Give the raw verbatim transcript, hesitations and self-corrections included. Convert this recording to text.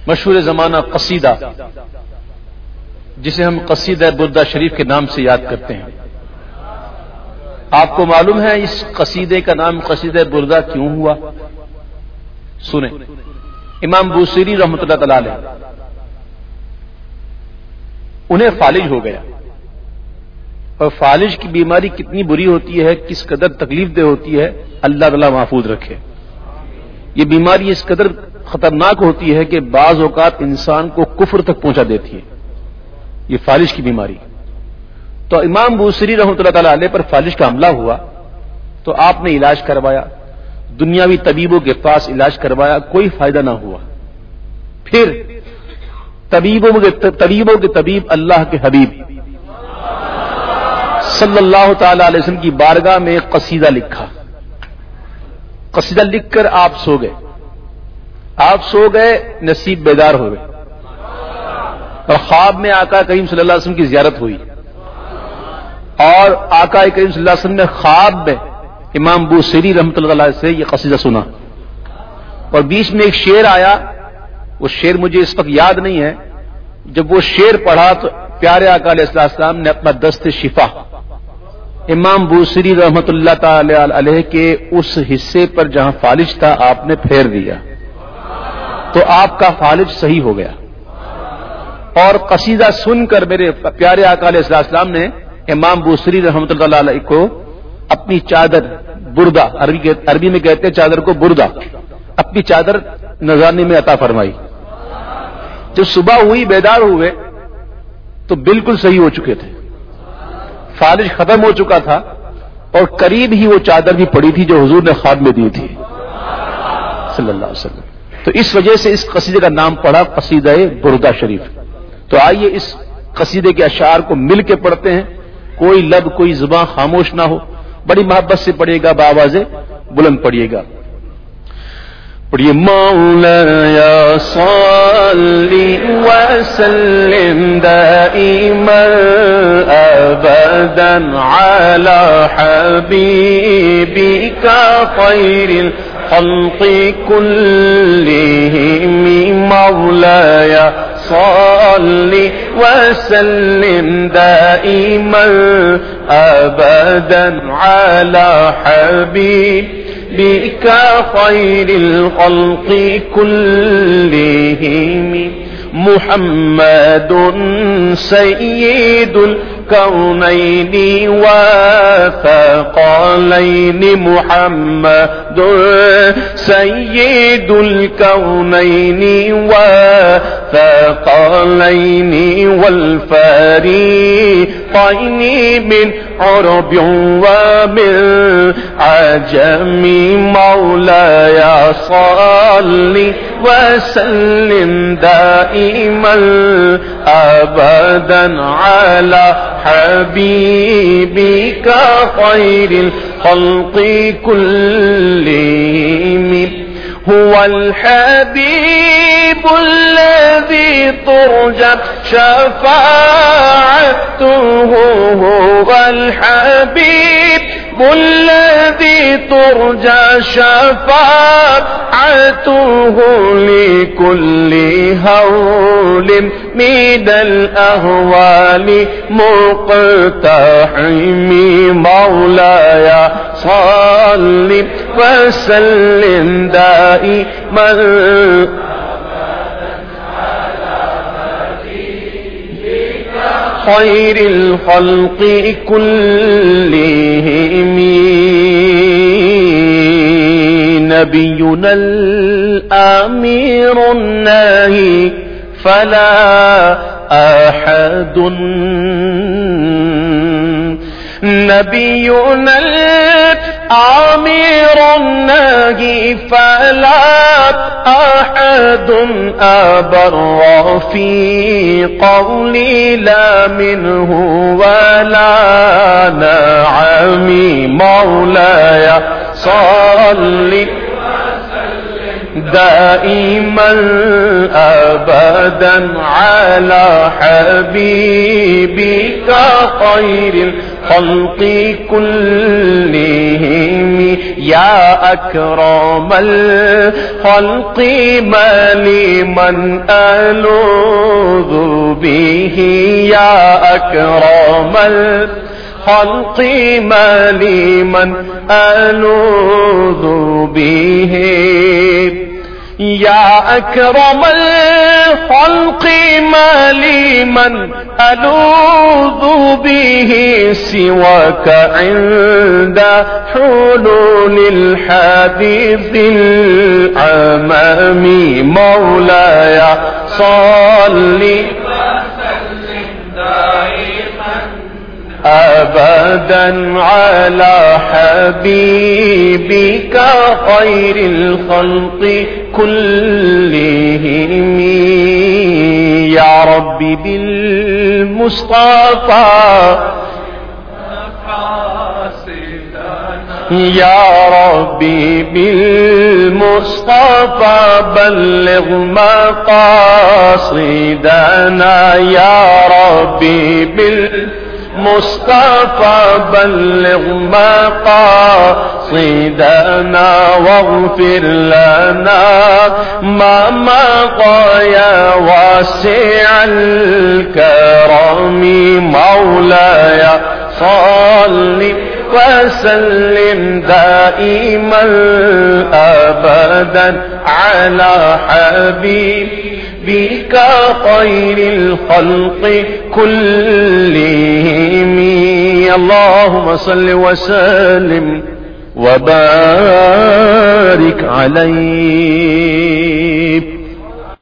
مشہور زمانہ قصیدہ جسے ہم قصیدہ بردہ شریف کے نام سے یاد کرتے ہیں. آپ کو معلوم ہے اس قصیدے کا نام قصیدہ بردہ کیوں ہوا؟ سنیں. امام بوصیری رحمۃ اللہ تعالی علیہ انہیں فالج ہو گیا، اور فالج کی بیماری کتنی بری ہوتی ہے، کس قدر تکلیف دہ ہوتی ہے، اللہ تعالی محفوظ رکھے. یہ بیماری اس قدر خطرناک ہوتی ہے کہ بعض اوقات انسان کو کفر تک پہنچا دیتی ہے، یہ فالج کی بیماری. تو امام بوصیری رحمۃ اللہ تعالی علیہ پر فالج کا حملہ ہوا تو آپ نے علاج کروایا، دنیاوی طبیبوں کے پاس علاج کروایا، کوئی فائدہ نہ ہوا. پھر طبیبوں کے طبیبوں کے طبیب اللہ کے حبیب صلی اللہ تعالی علیہ وسلم کی بارگاہ میں ایک قصیدہ لکھا. قصیدہ لکھ کر آپ سو گئے. آپ سو گئے، نصیب بیدار ہو گئے، اور خواب میں آقا کریم صلی اللہ علیہ وسلم کی زیارت ہوئی، اور آقا کریم صلی اللہ علیہ وسلم نے خواب میں امام بوصیری رحمۃ اللہ علیہ سے یہ قصیدہ سنا. اور بیچ میں ایک شعر آیا، وہ شعر مجھے اس وقت یاد نہیں ہے. جب وہ شعر پڑھا تو پیارے آقا علیہ السلام نے اپنا دست شفا امام بوصیری رحمۃ اللہ تعالی علیہ کے اس حصے پر جہاں فالج تھا آپ نے پھیر دیا، تو آپ کا فالج صحیح ہو گیا. اور قصیدہ سن کر میرے پیارے آقا علیہ السلام نے امام بوصیری رحمۃ اللہ علیہ کو اپنی چادر بردہ، عربی عربی میں کہتے ہیں چادر کو بردہ، اپنی چادر نذرانے میں عطا فرمائی. جب صبح ہوئی بیدار ہوئے تو بالکل صحیح ہو چکے تھے، فالج ختم ہو چکا تھا، اور قریب ہی وہ چادر بھی پڑی تھی جو حضور نے خواب میں دی تھی صلی اللہ علیہ وسلم. تو اس وجہ سے اس قصیدے کا نام پڑا قصیدہ بردہ شریف. تو آئیے اس قصیدے کے اشعار کو مل کے پڑھتے ہیں، کوئی لب کوئی زباں خاموش نہ ہو، بڑی محبت سے پڑھیے گا، بآواز بلند پڑھیے گا. پڑھیے. مولایا صلی وسلم دائما ابدا علی حبیبک خیر الخلق کلہم. مولایا صلی وسلم دائما ابدا علی حبیبک خیر الخلق کلہم. محمد سید الکونین والثقلین. محمد سید الکونین والثقلین والفریقین من عرب ومن عجم. مولایا صلی وسلم دائما ابدا علی حبیبک خیر الخلق کلہم. هو الحبیب الذی ترجى شفاعته. هو الحبیب الذي ترجى شفاعته لكل هول من الأهوال مقتحم. مولاي صل وسلم دائما خیر الخلق کلہم. نبینا الامیر الناہی فلا احد. نبینا الامیر الناہی فلا احد ابر فی قولی لا منه ولا نعمی. مولاي صل دائما ابدا على حبيبك خير الخلق كلهم. يا أكرم الخلق ما لي من ألوذ به يا أكرم الخلق ما لي من ألوذ به يا أكرم الخلق ما لي من ألوذ به سواك عند حلول الحادث العمام مولاي صل وسلم دائما أبدا على حبيبك خير الخلق كلهم يا ربي بالمصطفى يا ربي بالمصطفى بلغ مقاصدنا يا ربي بالمصطفى مصطفى بلغ مقاصدنا واغفر لنا ما مضى يا واسع الكرم مولاي صل وسلم دائما أبدا على حبيبك خير الخلق كلهم اللهم صل وسلم وبارك عليه.